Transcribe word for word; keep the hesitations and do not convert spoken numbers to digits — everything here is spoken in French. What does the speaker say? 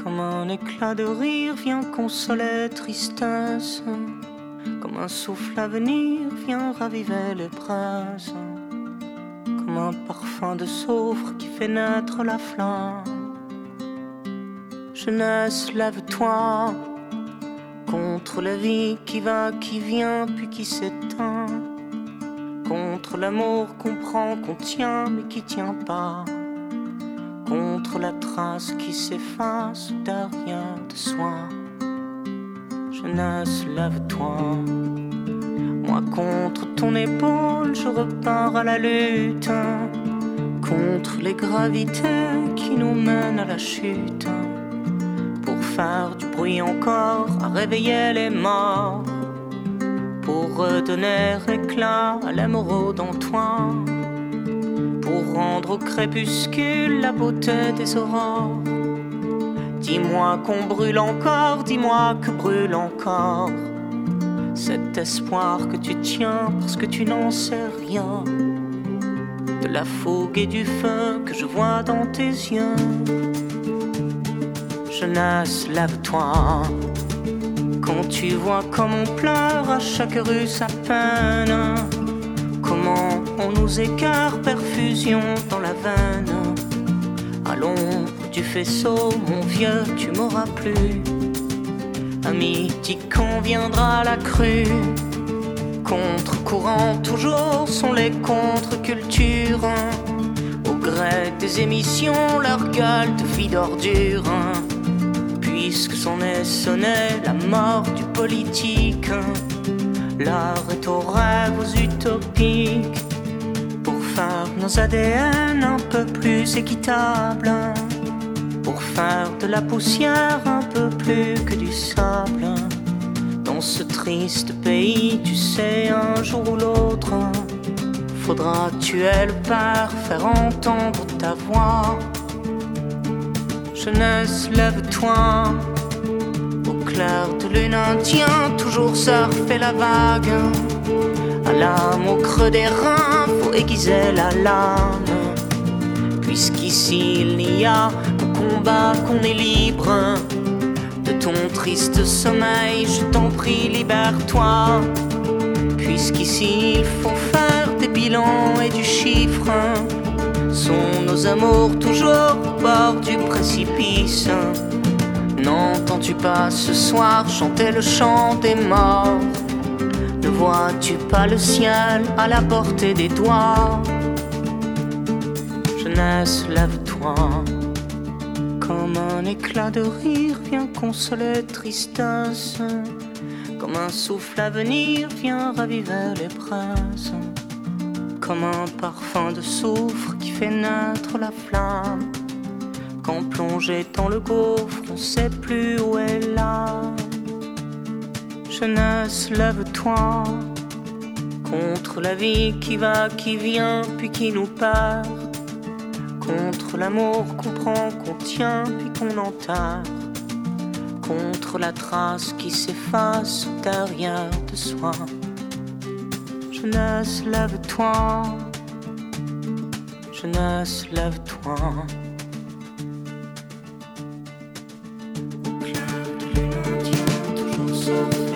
Comme un éclat de rire vient consoler tristesse, comme un souffle à venir vient raviver les braises, comme un parfum de soufre qui fait naître la flamme. Jeunesse, lève-toi contre la vie qui va, qui vient, puis qui s'éteint, contre l'amour qu'on prend, qu'on tient, mais qui tient pas, contre la trace qui s'efface derrière de soi. Jeunesse, lève-toi. Moi contre ton épaule, je repars à la lutte, contre les gravités qui nous mènent à la chute, pour faire du bruit encore, à réveiller les morts, pour redonner éclat à l'émeraude en toi, pour rendre au crépuscule la beauté des aurores. Dis-moi qu'on brûle encore, dis-moi que brûle encore cet espoir que tu tiens parce que tu n'en sais rien, de la fougue et du feu que je vois dans tes yeux. Jeunesse, lève-toi. Quand tu vois comme on pleure à chaque rue sa peine, comment on nous écarte, perfusion dans la veine. À l'ombre du faisceau, mon vieux, tu m'auras plus. Ami, dis quand viendra la crue. Contre-courant toujours sont les contre-cultures, au gré des émissions, leur gueule de vie d'ordure. Puisque s'en est sonné la mort du politique, l'heure est aux rêves, aux utopiques, pour faire nos A D N un peu plus équitables, pour faire de la poussière un peu plus que du sable. Dans ce triste pays, tu sais, un jour ou l'autre, faudra tuer le père, faire entendre ta voix. Jeunesse, lève-toi. Au clair de lune indien, toujours surfer la vague. À l'âme au creux des reins, faut aiguiser la lame. Puisqu'ici il n'y a qu'au combat qu'on est libre. De ton triste sommeil, je t'en prie, libère-toi. Puisqu'ici il faut faire des bilans et du chiffre. Sont nos amours toujours au bord du précipice? N'entends-tu pas ce soir chanter le chant des morts? Ne vois-tu pas le ciel à la portée des doigts? Jeunesse, lève-toi. Comme un éclat de rire vient consoler tristesse, comme un souffle à venir vient raviver les braises, comme un parfum de soufre qui fait naître la flamme. Quand plongé dans le gouffre, on sait plus où est l'âme. Jeunesse, lève-toi contre la vie qui va, qui vient, puis qui nous perd, contre l'amour qu'on prend, qu'on tient, puis qu'on enterre, contre la trace qui s'efface derrière de soi. Jeunesse, lève-toi. Jeunesse, lève-toi. Au clair de lune indienne, toujours sauf